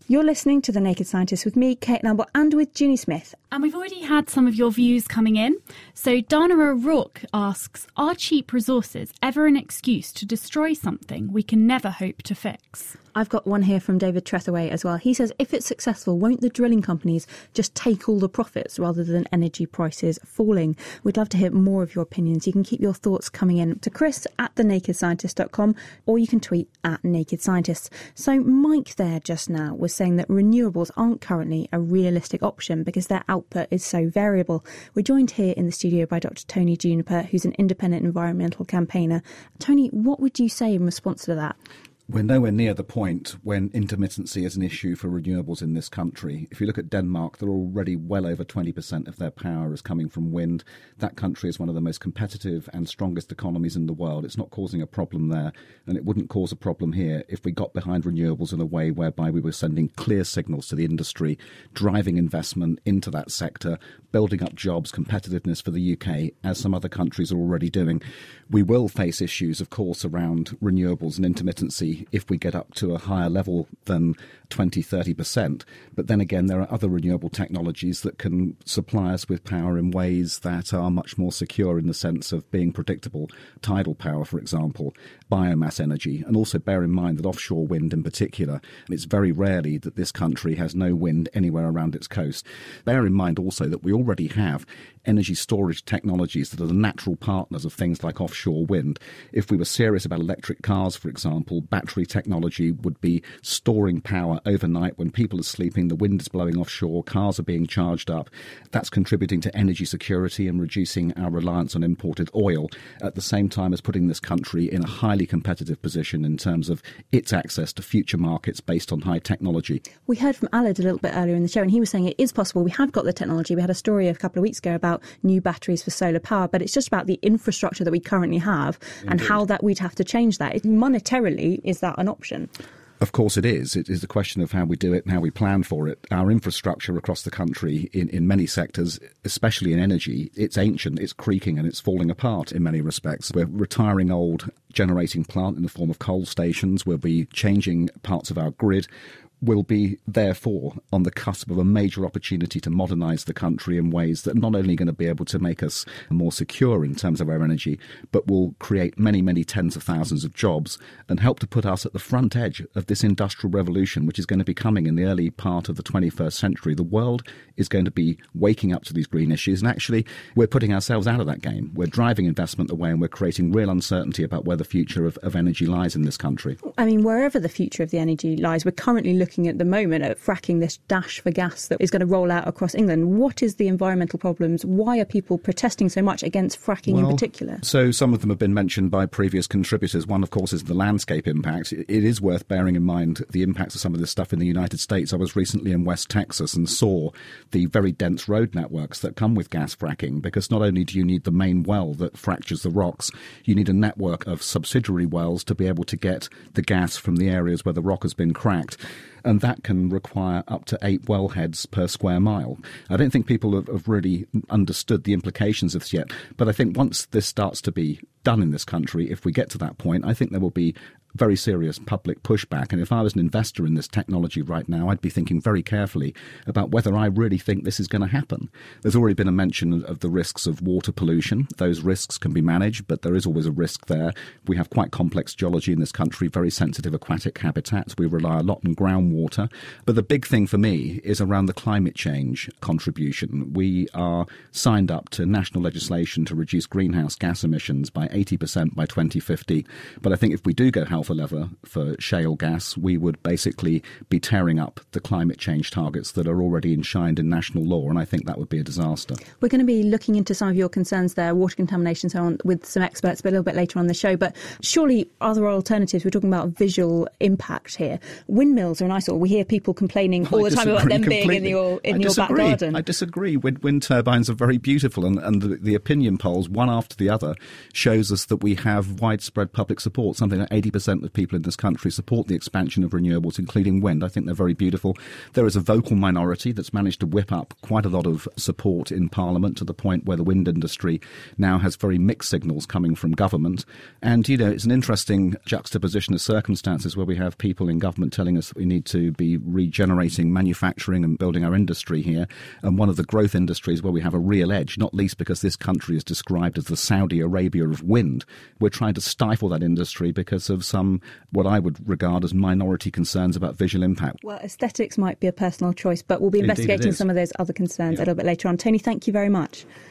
You're listening to The Naked Scientist with me, Kate Lumble, and with Ginny Smith. And we've already had some of your views coming in. So Dana O'Rourke asks, are cheap resources ever an excuse to destroy something we can never hope to fix? I've got one here from David Trethaway as well. He says, if it's successful, won't the drilling companies just take all the profits rather than energy prices falling? We'd love to hear more of your opinions. You can keep your thoughts coming in to chris@thenakedscientist.com, or you can tweet @nakedscientists. So Mike there just now was saying that renewables aren't currently a realistic option because their output is so variable. We're joined here in the studio by Dr. Tony Juniper, who's an independent environmental campaigner. Tony, what would you say in response to that? We're nowhere near the point when intermittency is an issue for renewables in this country. If you look at Denmark, they're already well over 20% of their power is coming from wind. That country is one of the most competitive and strongest economies in the world. It's not causing a problem there, and it wouldn't cause a problem here if we got behind renewables in a way whereby we were sending clear signals to the industry, driving investment into that sector, building up jobs, competitiveness for the UK, as some other countries are already doing. We will face issues, of course, around renewables and intermittency if we get up to a higher level than 20-30%. But then again, there are other renewable technologies that can supply us with power in ways that are much more secure in the sense of being predictable. Tidal power, for example, biomass energy, and also bear in mind that offshore wind in particular, it's very rarely that this country has no wind anywhere around its coast. Bear in mind also that we already have energy storage technologies that are the natural partners of things like offshore wind. If we were serious about electric cars, for example, battery technology would be storing power overnight when people are sleeping, the wind is blowing offshore, cars are being charged up. That's contributing to energy security and reducing our reliance on imported oil, at the same time as putting this country in a highly competitive position in terms of its access to future markets based on high technology. We heard from Aled a little bit earlier in the show, and he was saying it is possible. We have got the technology. We had a story a couple of weeks ago about new batteries for solar power, but it's just about the infrastructure that we currently have and how that we'd have to change that. Monetarily, is that an option? Of course it is. It is a question of how we do it and how we plan for it. Our infrastructure across the country in many sectors, especially in energy, it's ancient, it's creaking and it's falling apart in many respects. We're retiring old generating plant in the form of coal stations. We'll be changing parts of our grid. Will be, therefore, on the cusp of a major opportunity to modernise the country in ways that are not only going to be able to make us more secure in terms of our energy, but will create many, many tens of thousands of jobs and help to put us at the front edge of this industrial revolution, which is going to be coming in the early part of the 21st century. The world is going to be waking up to these green issues, and actually we're putting ourselves out of that game. We're driving investment away and we're creating real uncertainty about where the future of energy lies in this country. I mean, wherever the future of the energy lies, we're currently looking at the moment at fracking, this dash for gas that is going to roll out across England. What is the environmental problems? Why are people protesting so much against fracking in particular? So some of them have been mentioned by previous contributors. One, of course, is the landscape impact. It is worth bearing in mind the impacts of some of this stuff in the United States. I was recently in West Texas and saw the very dense road networks that come with gas fracking, because not only do you need the main well that fractures the rocks, you need a network of subsidiary wells to be able to get the gas from the areas where the rock has been cracked. And that can require up to 8 wellheads per square mile. I don't think people have really understood the implications of this yet. But I think once this starts to be done in this country, if we get to that point, I think there will be very serious public pushback. And if I was an investor in this technology right now, I'd be thinking very carefully about whether I really think this is going to happen. There's already been a mention of the risks of water pollution. Those risks can be managed, but there is always a risk there. We have quite complex geology in this country, very sensitive aquatic habitats. We rely a lot on groundwater. But the big thing for me is around the climate change contribution. We are signed up to national legislation to reduce greenhouse gas emissions by 80% by 2050. But I think if we do go hell for leather for shale gas, we would basically be tearing up the climate change targets that are already enshrined in national law, and I think that would be a disaster. We're going to be looking into some of your concerns there, water contamination and so on, with some experts a little bit later on the show, but surely other alternatives. We're talking about visual impact here. Windmills are an eyesore. We hear people complaining all the time about them being in your back garden. I disagree. Wind turbines are very beautiful, and the opinion polls, one after the other, show shows us that we have widespread public support. Something like 80% of people in this country support the expansion of renewables, including wind. I think they're very beautiful. There is a vocal minority that's managed to whip up quite a lot of support in Parliament, to the point where the wind industry now has very mixed signals coming from government. And, it's an interesting juxtaposition of circumstances where we have people in government telling us that we need to be regenerating manufacturing and building our industry here. And one of the growth industries where we have a real edge, not least because this country is described as the Saudi Arabia of wind. We're trying to stifle that industry because of some, what I would regard as minority concerns about visual impact. Well, aesthetics might be a personal choice, but we'll be investigating some of those other concerns a little bit later on. Tony, thank you very much.